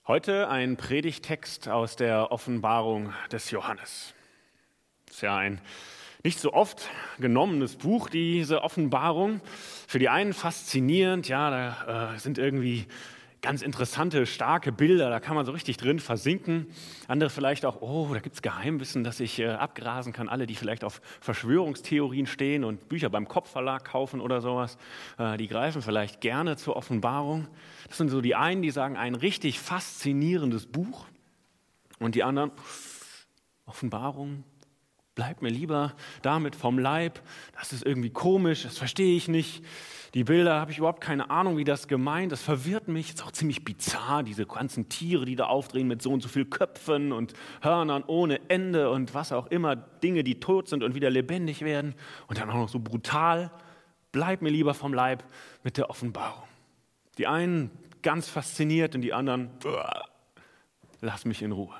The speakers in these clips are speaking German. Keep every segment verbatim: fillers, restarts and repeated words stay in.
Heute ein Predigttext aus der Offenbarung des Johannes. Das ist ja ein nicht so oft genommenes Buch, diese Offenbarung. Für die einen faszinierend, ja, da äh, sind irgendwie ganz interessante, starke Bilder, da kann man so richtig drin versinken. Andere vielleicht auch, oh, da gibt es Geheimwissen, das ich äh, abgrasen kann. Alle, die vielleicht auf Verschwörungstheorien stehen und Bücher beim Kopfverlag kaufen oder sowas, äh, die greifen vielleicht gerne zur Offenbarung. Das sind so die einen, die sagen, ein richtig faszinierendes Buch. Und die anderen, Offenbarung, bleibt mir lieber damit vom Leib. Das ist irgendwie komisch, das verstehe ich nicht. Die Bilder habe ich überhaupt keine Ahnung, wie das gemeint. Das verwirrt mich. Das ist auch ziemlich bizarr, diese ganzen Tiere, die da aufdrehen mit so und so viel Köpfen und Hörnern ohne Ende und was auch immer. Dinge, die tot sind und wieder lebendig werden. Und dann auch noch so brutal. Bleib mir lieber vom Leib mit der Offenbarung. Die einen ganz fasziniert und die anderen, lass mich in Ruhe.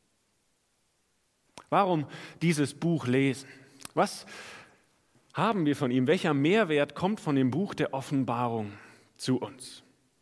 Warum dieses Buch lesen? Was haben wir von ihm? Welcher Mehrwert kommt von dem Buch der Offenbarung zu uns?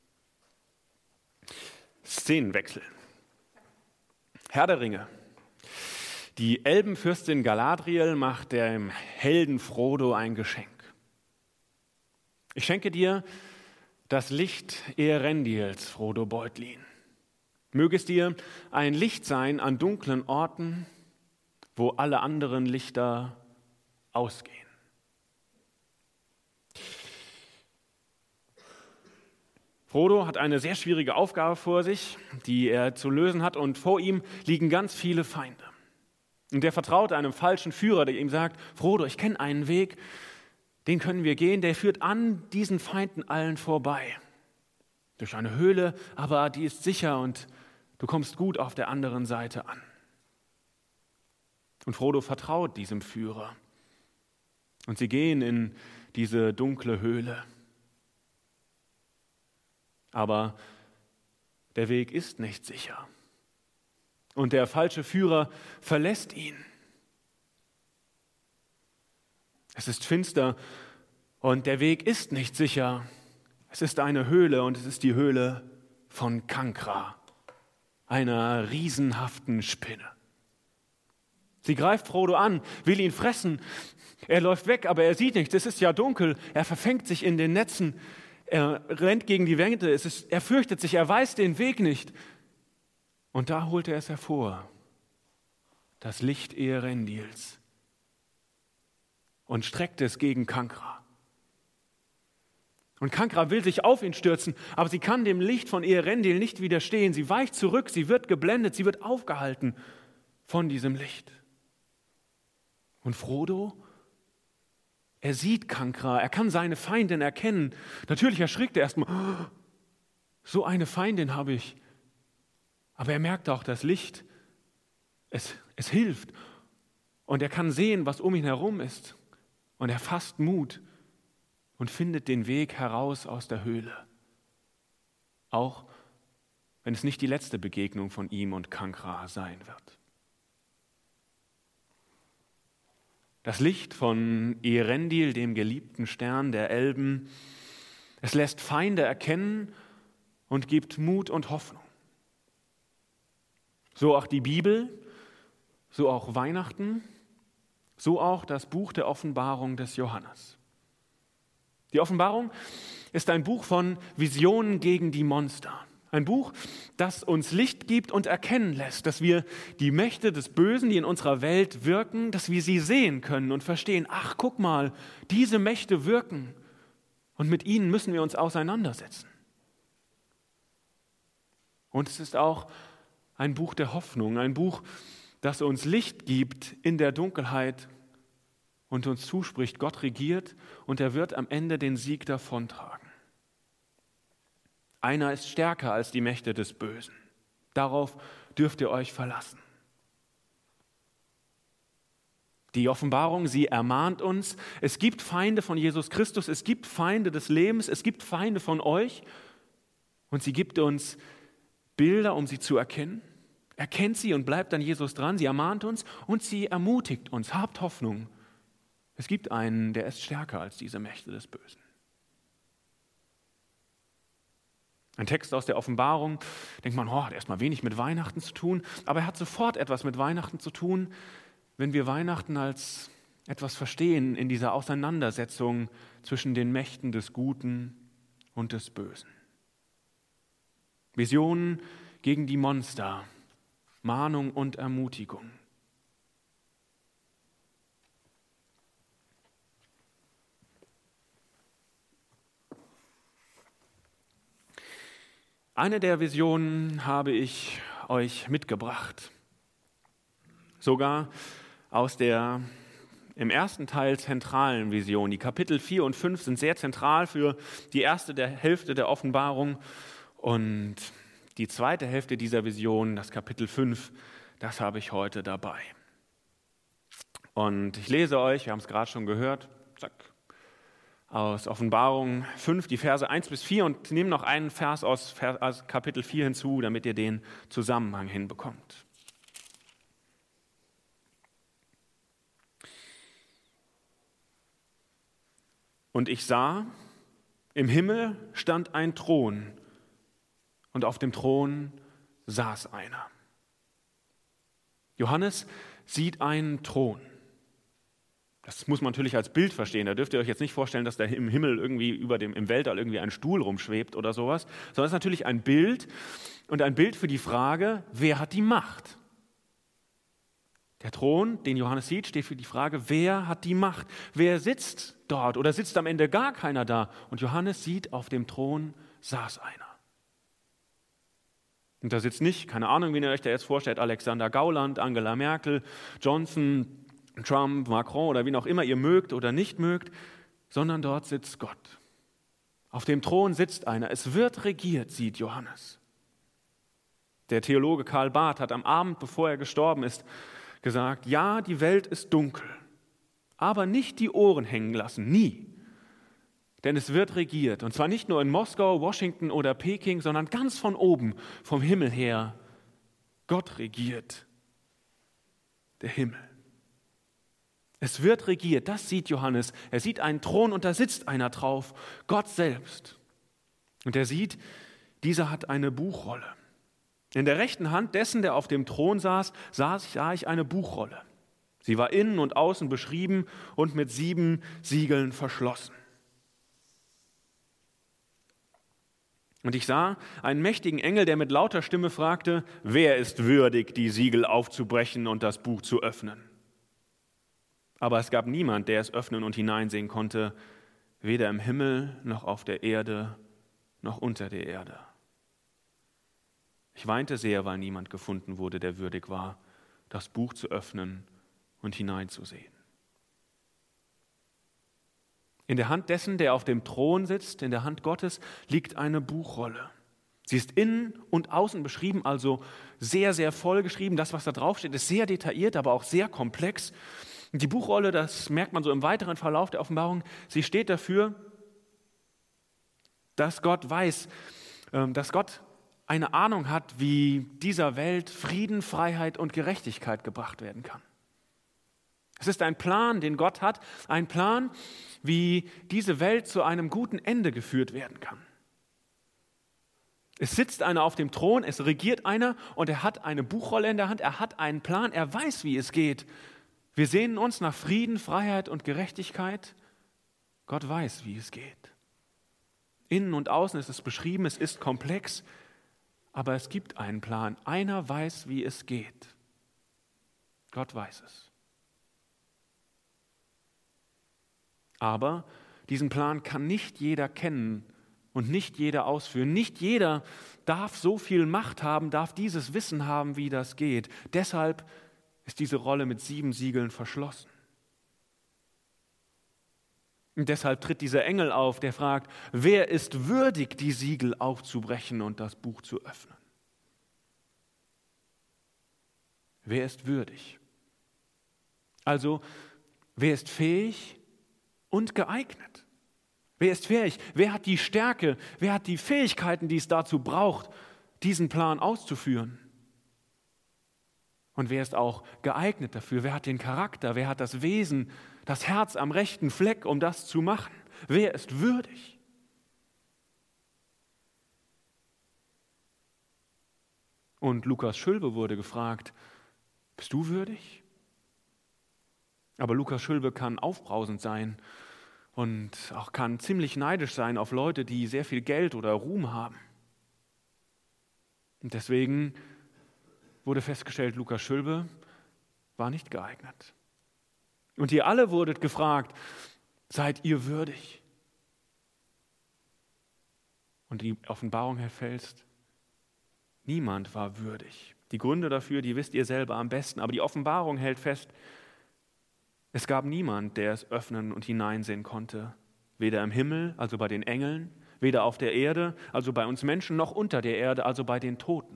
Szenenwechsel. Herr der Ringe. Die Elbenfürstin Galadriel macht dem Helden Frodo ein Geschenk. Ich schenke dir das Licht Eärendils, Frodo Beutlin. Möge es dir ein Licht sein an dunklen Orten, wo alle anderen Lichter ausgehen. Frodo hat eine sehr schwierige Aufgabe vor sich, die er zu lösen hat, und vor ihm liegen ganz viele Feinde. Und er vertraut einem falschen Führer, der ihm sagt, Frodo, ich kenne einen Weg, den können wir gehen, der führt an diesen Feinden allen vorbei. Durch eine Höhle, aber die ist sicher und du kommst gut auf der anderen Seite an. Und Frodo vertraut diesem Führer. Und sie gehen in diese dunkle Höhle. Aber der Weg ist nicht sicher. Und der falsche Führer verlässt ihn. Es ist finster und der Weg ist nicht sicher. Es ist eine Höhle und es ist die Höhle von Cancra, einer riesenhaften Spinne. Sie greift Frodo an, will ihn fressen. Er läuft weg, aber er sieht nichts. Es ist ja dunkel. Er verfängt sich in den Netzen. Er rennt gegen die Wände. Es ist, er fürchtet sich. Er weiß den Weg nicht. Und da holt er es hervor. Das Licht Eärendils. Und streckt es gegen Cancra. Und Cancra will sich auf ihn stürzen, aber sie kann dem Licht von Eärendil nicht widerstehen. Sie weicht zurück. Sie wird geblendet. Sie wird aufgehalten von diesem Licht. Und Frodo, er sieht Cancra, er kann seine Feindin erkennen. Natürlich erschrickt er erstmal, oh, so eine Feindin habe ich. Aber er merkt auch, das Licht, es, es hilft. Und er kann sehen, was um ihn herum ist. Und er fasst Mut und findet den Weg heraus aus der Höhle. Auch wenn es nicht die letzte Begegnung von ihm und Cancra sein wird. Das Licht von Eärendil, dem geliebten Stern der Elben, es lässt Feinde erkennen und gibt Mut und Hoffnung. So auch die Bibel, so auch Weihnachten, so auch das Buch der Offenbarung des Johannes. Die Offenbarung ist ein Buch von Visionen gegen die Monster. Ein Buch, das uns Licht gibt und erkennen lässt, dass wir die Mächte des Bösen, die in unserer Welt wirken, dass wir sie sehen können und verstehen, ach, guck mal, diese Mächte wirken und mit ihnen müssen wir uns auseinandersetzen. Und es ist auch ein Buch der Hoffnung, ein Buch, das uns Licht gibt in der Dunkelheit und uns zuspricht, Gott regiert und er wird am Ende den Sieg davontragen. Einer ist stärker als die Mächte des Bösen. Darauf dürft ihr euch verlassen. Die Offenbarung, sie ermahnt uns, es gibt Feinde von Jesus Christus, es gibt Feinde des Lebens, es gibt Feinde von euch und sie gibt uns Bilder, um sie zu erkennen. Erkennt sie und bleibt an Jesus dran, sie ermahnt uns und sie ermutigt uns, habt Hoffnung. Es gibt einen, der ist stärker als diese Mächte des Bösen. Ein Text aus der Offenbarung, denkt man, oh, hat erstmal wenig mit Weihnachten zu tun, aber er hat sofort etwas mit Weihnachten zu tun, wenn wir Weihnachten als etwas verstehen in dieser Auseinandersetzung zwischen den Mächten des Guten und des Bösen. Visionen gegen die Monster, Mahnung und Ermutigung. Eine der Visionen habe ich euch mitgebracht, sogar aus der im ersten Teil zentralen Vision. Die Kapitel vier und fünf sind sehr zentral für die erste der Hälfte der Offenbarung und die zweite Hälfte dieser Vision, das Kapitel fünf, das habe ich heute dabei. Und ich lese euch, wir haben es gerade schon gehört, zack, aus Offenbarung fünf, die Verse eins bis vier und nehme noch einen Vers aus, Vers aus Kapitel vier hinzu, damit ihr den Zusammenhang hinbekommt. Und ich sah, im Himmel stand ein Thron und auf dem Thron saß einer. Johannes sieht einen Thron. Das muss man natürlich als Bild verstehen. Da dürft ihr euch jetzt nicht vorstellen, dass da im Himmel irgendwie über dem, im Weltall irgendwie ein Stuhl rumschwebt oder sowas, sondern es ist natürlich ein Bild und ein Bild für die Frage, wer hat die Macht? Der Thron, den Johannes sieht, steht für die Frage, wer hat die Macht? Wer sitzt dort oder sitzt am Ende gar keiner da? Und Johannes sieht, auf dem Thron saß einer. Und da sitzt nicht, keine Ahnung, wen ihr euch da jetzt vorstellt, Alexander Gauland, Angela Merkel, Johnson, Trump, Macron oder wen auch immer ihr mögt oder nicht mögt, sondern dort sitzt Gott. Auf dem Thron sitzt einer. Es wird regiert, sieht Johannes. Der Theologe Karl Barth hat am Abend, bevor er gestorben ist, gesagt, ja, die Welt ist dunkel, aber nicht die Ohren hängen lassen, nie. Denn es wird regiert, und zwar nicht nur in Moskau, Washington oder Peking, sondern ganz von oben, vom Himmel her. Gott regiert, der Himmel. Es wird regiert, das sieht Johannes. Er sieht einen Thron und da sitzt einer drauf, Gott selbst. Und er sieht, dieser hat eine Buchrolle. In der rechten Hand dessen, der auf dem Thron saß, sah ich eine Buchrolle. Sie war innen und außen beschrieben und mit sieben Siegeln verschlossen. Und ich sah einen mächtigen Engel, der mit lauter Stimme fragte, wer ist würdig, die Siegel aufzubrechen und das Buch zu öffnen? Aber es gab niemand, der es öffnen und hineinsehen konnte, weder im Himmel noch auf der Erde noch unter der Erde. Ich weinte sehr, weil niemand gefunden wurde, der würdig war, das Buch zu öffnen und hineinzusehen. In der Hand dessen, der auf dem Thron sitzt, in der Hand Gottes, liegt eine Buchrolle. Sie ist innen und außen beschrieben, also sehr, sehr voll geschrieben. Das, was da draufsteht, ist sehr detailliert, aber auch sehr komplex. Die Buchrolle, das merkt man so im weiteren Verlauf der Offenbarung, sie steht dafür, dass Gott weiß, dass Gott eine Ahnung hat, wie dieser Welt Frieden, Freiheit und Gerechtigkeit gebracht werden kann. Es ist ein Plan, den Gott hat, ein Plan, wie diese Welt zu einem guten Ende geführt werden kann. Es sitzt einer auf dem Thron, es regiert einer und er hat eine Buchrolle in der Hand, er hat einen Plan, er weiß, wie es geht. Wir sehnen uns nach Frieden, Freiheit und Gerechtigkeit. Gott weiß, wie es geht. Innen und außen ist es beschrieben, es ist komplex, aber es gibt einen Plan. Einer weiß, wie es geht. Gott weiß es. Aber diesen Plan kann nicht jeder kennen und nicht jeder ausführen. Nicht jeder darf so viel Macht haben, darf dieses Wissen haben, wie das geht. Deshalb ist diese Rolle mit sieben Siegeln verschlossen. Und deshalb tritt dieser Engel auf, der fragt, wer ist würdig, die Siegel aufzubrechen und das Buch zu öffnen? Wer ist würdig? Also, wer ist fähig und geeignet? Wer ist fähig? Wer hat die Stärke? Wer hat die Fähigkeiten, die es dazu braucht, diesen Plan auszuführen? Und wer ist auch geeignet dafür? Wer hat den Charakter? Wer hat das Wesen, das Herz am rechten Fleck, um das zu machen? Wer ist würdig? Und Lukas Schülbe wurde gefragt, bist du würdig? Aber Lukas Schülbe kann aufbrausend sein und auch kann ziemlich neidisch sein auf Leute, die sehr viel Geld oder Ruhm haben. Und deswegen wurde festgestellt, Lukas Schülbe war nicht geeignet. Und ihr alle wurdet gefragt, seid ihr würdig? Und die Offenbarung hält fest, niemand war würdig. Die Gründe dafür, die wisst ihr selber am besten, aber die Offenbarung hält fest, es gab niemand, der es öffnen und hineinsehen konnte. Weder im Himmel, also bei den Engeln, weder auf der Erde, also bei uns Menschen, noch unter der Erde, also bei den Toten.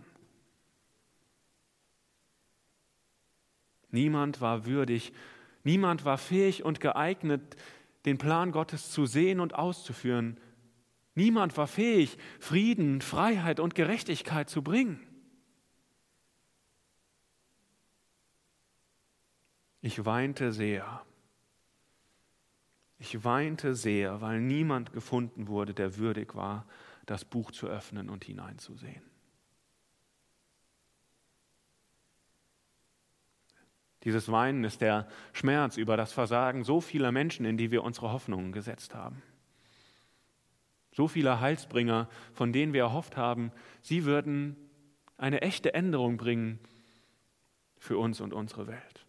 Niemand war würdig, niemand war fähig und geeignet, den Plan Gottes zu sehen und auszuführen. Niemand war fähig, Frieden, Freiheit und Gerechtigkeit zu bringen. Ich weinte sehr. Ich weinte sehr, weil niemand gefunden wurde, der würdig war, das Buch zu öffnen und hineinzusehen. Dieses Weinen ist der Schmerz über das Versagen so vieler Menschen, in die wir unsere Hoffnungen gesetzt haben. So viele Heilsbringer, von denen wir erhofft haben, sie würden eine echte Änderung bringen für uns und unsere Welt.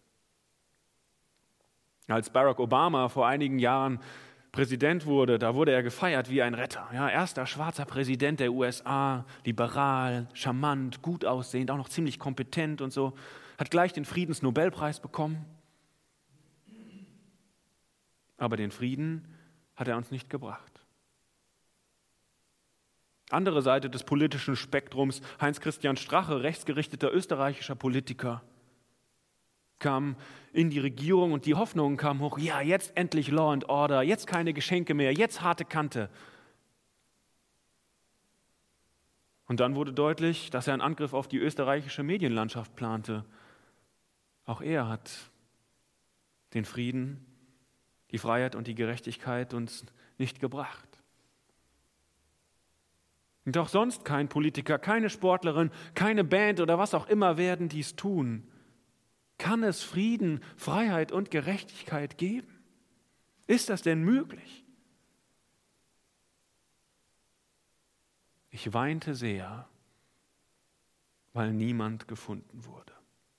Als Barack Obama vor einigen Jahren Präsident wurde, da wurde er gefeiert wie ein Retter. Ja, erster schwarzer Präsident der U S A, liberal, charmant, gut aussehend, auch noch ziemlich kompetent und so, hat gleich den Friedensnobelpreis bekommen. Aber den Frieden hat er uns nicht gebracht. Andere Seite des politischen Spektrums, Heinz-Christian Strache, rechtsgerichteter österreichischer Politiker, kam in die Regierung und die Hoffnung kam hoch, ja, jetzt endlich Law and Order, jetzt keine Geschenke mehr, jetzt harte Kante. Und dann wurde deutlich, dass er einen Angriff auf die österreichische Medienlandschaft plante. Auch er hat den Frieden, die Freiheit und die Gerechtigkeit uns nicht gebracht. Und auch sonst kein Politiker, keine Sportlerin, keine Band oder was auch immer werden dies tun. Kann es Frieden, Freiheit und Gerechtigkeit geben? Ist das denn möglich? Ich weinte sehr, weil niemand gefunden wurde.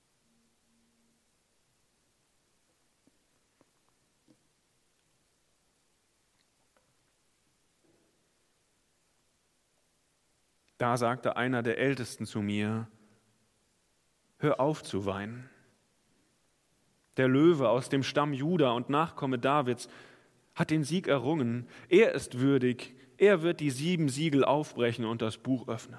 Da sagte einer der Ältesten zu mir, hör auf zu weinen. Der Löwe aus dem Stamm Juda und Nachkomme Davids hat den Sieg errungen. Er ist würdig. Er wird die sieben Siegel aufbrechen und das Buch öffnen.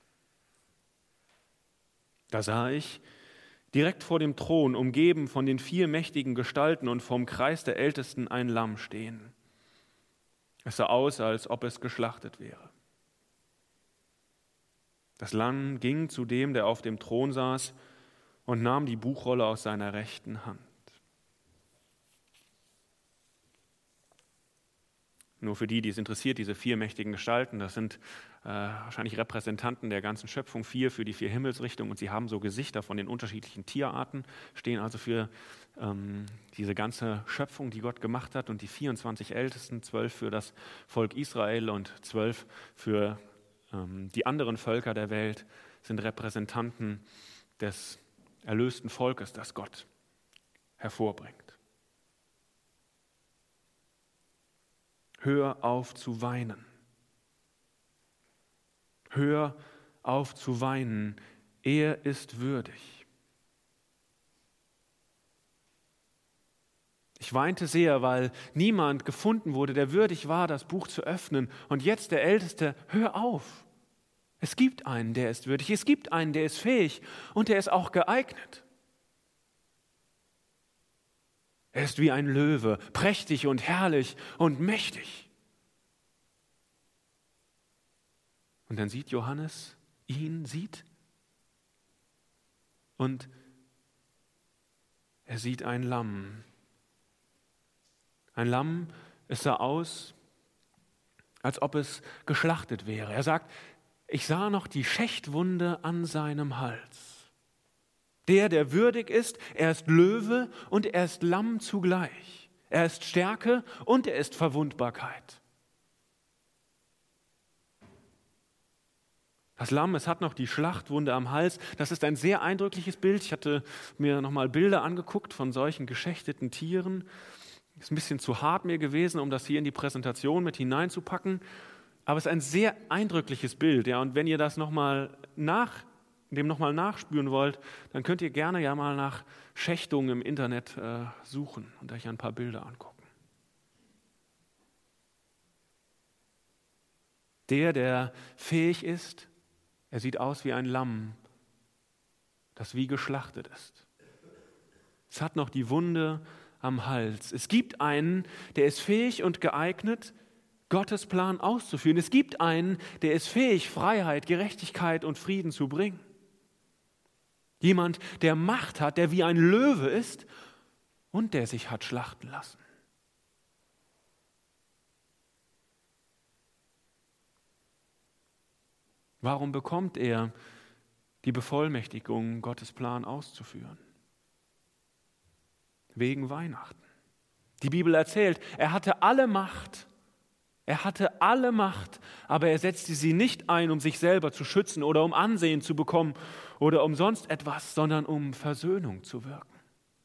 Da sah ich, direkt vor dem Thron, umgeben von den vier mächtigen Gestalten und vom Kreis der Ältesten, ein Lamm stehen. Es sah aus, als ob es geschlachtet wäre. Das Lamm ging zu dem, der auf dem Thron saß, und nahm die Buchrolle aus seiner rechten Hand. Nur für die, die es interessiert, diese vier mächtigen Gestalten, das sind äh, wahrscheinlich Repräsentanten der ganzen Schöpfung, vier für die vier Himmelsrichtungen, und sie haben so Gesichter von den unterschiedlichen Tierarten, stehen also für ähm, diese ganze Schöpfung, die Gott gemacht hat, und die vierundzwanzig Ältesten, zwölf für das Volk Israel und zwölf für ähm, die anderen Völker der Welt, sind Repräsentanten des erlösten Volkes, das Gott hervorbringt. Hör auf zu weinen. Hör auf zu weinen. Er ist würdig. Ich weinte sehr, weil niemand gefunden wurde, der würdig war, das Buch zu öffnen. Und jetzt der Älteste, hör auf. Es gibt einen, der ist würdig. Es gibt einen, der ist fähig und der ist auch geeignet. Er ist wie ein Löwe, prächtig und herrlich und mächtig. Und dann sieht Johannes ihn, sieht, und er sieht ein Lamm. Ein Lamm, es sah aus, als ob es geschlachtet wäre. Er sagt, Ich sah noch die Schechtwunde an seinem Hals. Der, der würdig ist, er ist Löwe und er ist Lamm zugleich. Er ist Stärke und er ist Verwundbarkeit. Das Lamm, es hat noch die Schlachtwunde am Hals. Das ist ein sehr eindrückliches Bild. Ich hatte mir nochmal Bilder angeguckt von solchen geschechteten Tieren. Ist ein bisschen zu hart mir gewesen, um das hier in die Präsentation mit hineinzupacken. Aber es ist ein sehr eindrückliches Bild. Ja. Und wenn ihr das nochmal nach, dem nochmal nachspüren wollt, dann könnt ihr gerne ja mal nach Schächtungen im Internet äh, suchen und euch ein paar Bilder angucken. Der, der fähig ist, er sieht aus wie ein Lamm, das wie geschlachtet ist. Es hat noch die Wunde am Hals. Es gibt einen, der ist fähig und geeignet, Gottes Plan auszuführen. Es gibt einen, der ist fähig, Freiheit, Gerechtigkeit und Frieden zu bringen. Jemand, der Macht hat, der wie ein Löwe ist und der sich hat schlachten lassen. Warum bekommt er die Bevollmächtigung, Gottes Plan auszuführen? Wegen Weihnachten. Die Bibel erzählt, er hatte alle Macht. Er hatte alle Macht, aber er setzte sie nicht ein, um sich selber zu schützen oder um Ansehen zu bekommen oder um sonst etwas, sondern um Versöhnung zu wirken.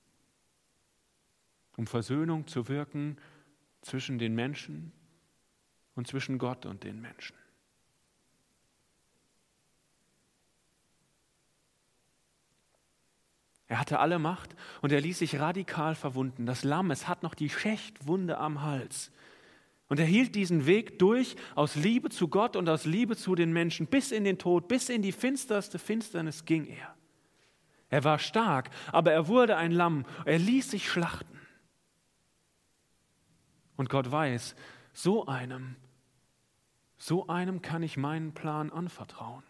Um Versöhnung zu wirken zwischen den Menschen und zwischen Gott und den Menschen. Er hatte alle Macht und er ließ sich radikal verwunden. Das Lamm, es hat noch die Schechtwunde am Hals. Und er hielt diesen Weg durch aus Liebe zu Gott und aus Liebe zu den Menschen. Bis in den Tod, bis in die finsterste Finsternis ging er. Er war stark, aber er wurde ein Lamm. Er ließ sich schlachten. Und Gott weiß, so einem, so einem kann ich meinen Plan anvertrauen.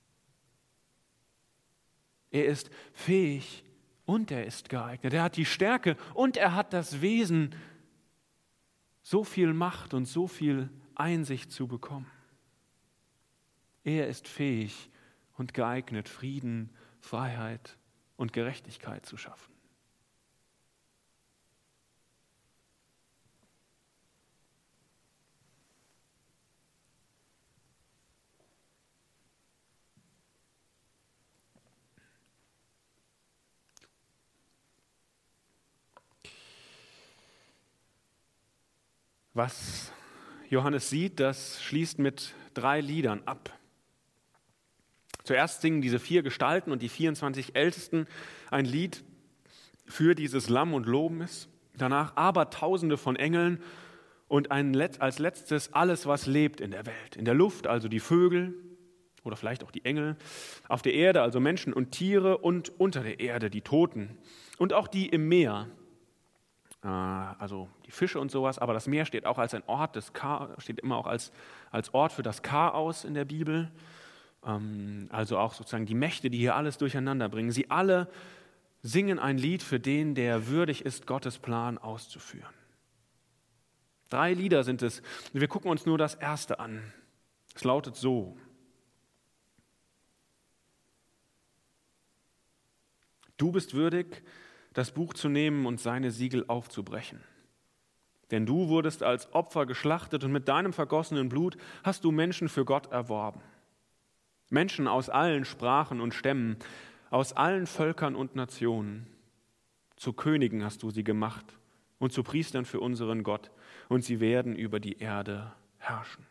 Er ist fähig und er ist geeignet. Er hat die Stärke und er hat das Wesen, so viel Macht und so viel Einsicht zu bekommen. Er ist fähig und geeignet, Frieden, Freiheit und Gerechtigkeit zu schaffen. Was Johannes sieht, das schließt mit drei Liedern ab. Zuerst singen diese vier Gestalten und die vierundzwanzig Ältesten ein Lied für dieses Lamm und loben es. Danach aber Tausende von Engeln und ein Let- als letztes alles, was lebt in der Welt. In der Luft, also die Vögel oder vielleicht auch die Engel. Auf der Erde, also Menschen und Tiere. Und unter der Erde, die Toten. Und auch die im Meer. Also die Fische und sowas, aber das Meer steht auch als ein Ort des Chaos, steht immer auch als, als Ort für das Chaos in der Bibel. Also auch sozusagen die Mächte, die hier alles durcheinander bringen. Sie alle singen ein Lied für den, der würdig ist, Gottes Plan auszuführen. Drei Lieder sind es. Wir gucken uns nur das erste an. Es lautet so: Du bist würdig, das Buch zu nehmen und seine Siegel aufzubrechen. Denn du wurdest als Opfer geschlachtet und mit deinem vergossenen Blut hast du Menschen für Gott erworben. Menschen aus allen Sprachen und Stämmen, aus allen Völkern und Nationen. Zu Königen hast du sie gemacht und zu Priestern für unseren Gott, und sie werden über die Erde herrschen.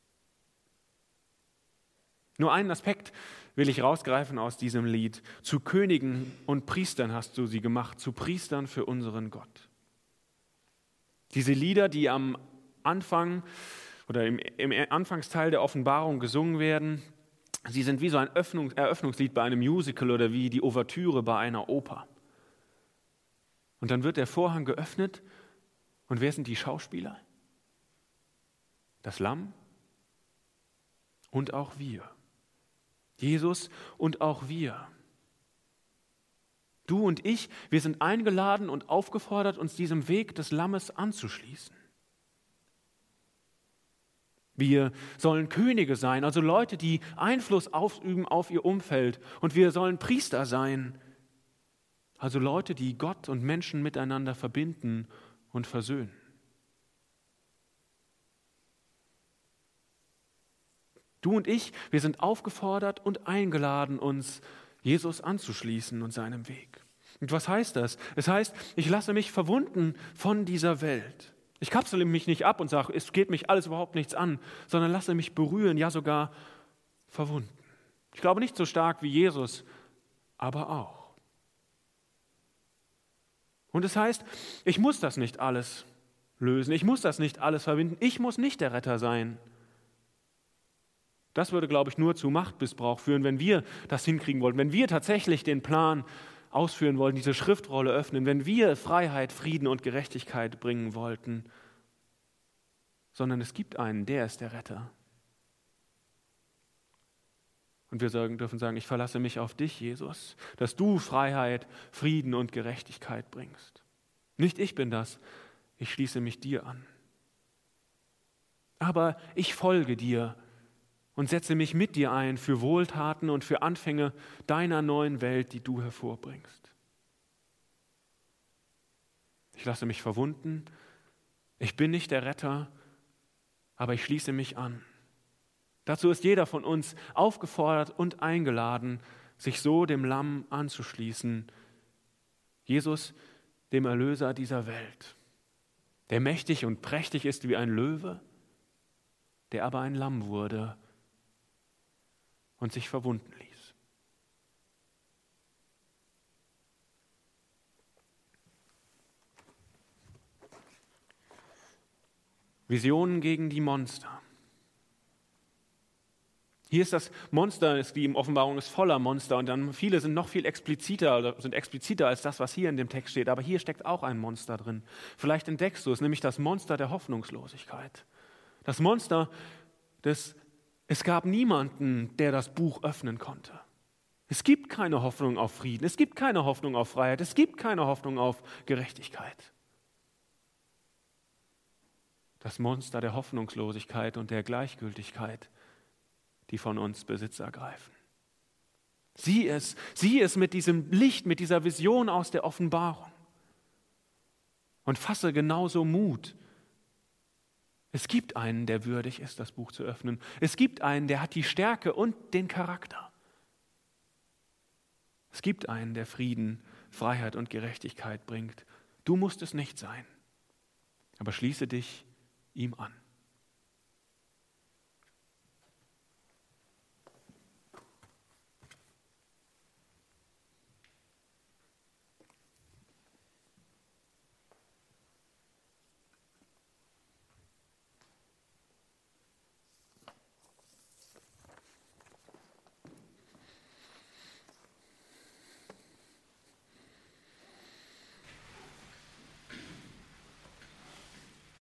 Nur einen Aspekt will ich rausgreifen aus diesem Lied. Zu Königen und Priestern hast du sie gemacht, zu Priestern für unseren Gott. Diese Lieder, die am Anfang oder im, im Anfangsteil der Offenbarung gesungen werden, sie sind wie so ein Öffnungs-, Eröffnungslied bei einem Musical oder wie die Ouvertüre bei einer Oper. Und dann wird der Vorhang geöffnet und wer sind die Schauspieler? Das Lamm und auch wir. Jesus und auch wir. Du und ich, wir sind eingeladen und aufgefordert, uns diesem Weg des Lammes anzuschließen. Wir sollen Könige sein, also Leute, die Einfluss ausüben auf ihr Umfeld. Und wir sollen Priester sein, also Leute, die Gott und Menschen miteinander verbinden und versöhnen. Du und ich, wir sind aufgefordert und eingeladen, uns Jesus anzuschließen und seinem Weg. Und was heißt das? Es heißt, ich lasse mich verwunden von dieser Welt. Ich kapsele mich nicht ab und sage, es geht mich alles überhaupt nichts an, sondern lasse mich berühren, ja sogar verwunden. Ich glaube nicht so stark wie Jesus, aber auch. Und es heißt, ich muss das nicht alles lösen, ich muss das nicht alles verbinden, ich muss nicht der Retter sein. Das würde, glaube ich, nur zu Machtmissbrauch führen, wenn wir das hinkriegen wollten, wenn wir tatsächlich den Plan ausführen wollten, diese Schriftrolle öffnen, wenn wir Freiheit, Frieden und Gerechtigkeit bringen wollten, sondern es gibt einen, der ist der Retter. Und wir sagen, dürfen sagen, ich verlasse mich auf dich, Jesus, dass du Freiheit, Frieden und Gerechtigkeit bringst. Nicht ich bin das, ich schließe mich dir an. Aber ich folge dir und setze mich mit dir ein für Wohltaten und für Anfänge deiner neuen Welt, die du hervorbringst. Ich lasse mich verwunden, ich bin nicht der Retter, aber ich schließe mich an. Dazu ist jeder von uns aufgefordert und eingeladen, sich so dem Lamm anzuschließen, Jesus, dem Erlöser dieser Welt, der mächtig und prächtig ist wie ein Löwe, der aber ein Lamm wurde und sich verwunden ließ. Visionen gegen die Monster. Hier ist das Monster, die in Offenbarung ist voller Monster und dann viele sind noch viel expliziter, oder sind expliziter als das, was hier in dem Text steht. Aber hier steckt auch ein Monster drin. Vielleicht entdeckst du es, nämlich das Monster der Hoffnungslosigkeit. Das Monster des Es gab niemanden, der das Buch öffnen konnte. Es gibt keine Hoffnung auf Frieden, es gibt keine Hoffnung auf Freiheit, es gibt keine Hoffnung auf Gerechtigkeit. Das Monster der Hoffnungslosigkeit und der Gleichgültigkeit, die von uns Besitz ergreifen. Sieh es, sieh es mit diesem Licht, mit dieser Vision aus der Offenbarung und fasse genauso Mut. Es gibt einen, der würdig ist, das Buch zu öffnen. Es gibt einen, der hat die Stärke und den Charakter. Es gibt einen, der Frieden, Freiheit und Gerechtigkeit bringt. Du musst es nicht sein, aber schließe dich ihm an.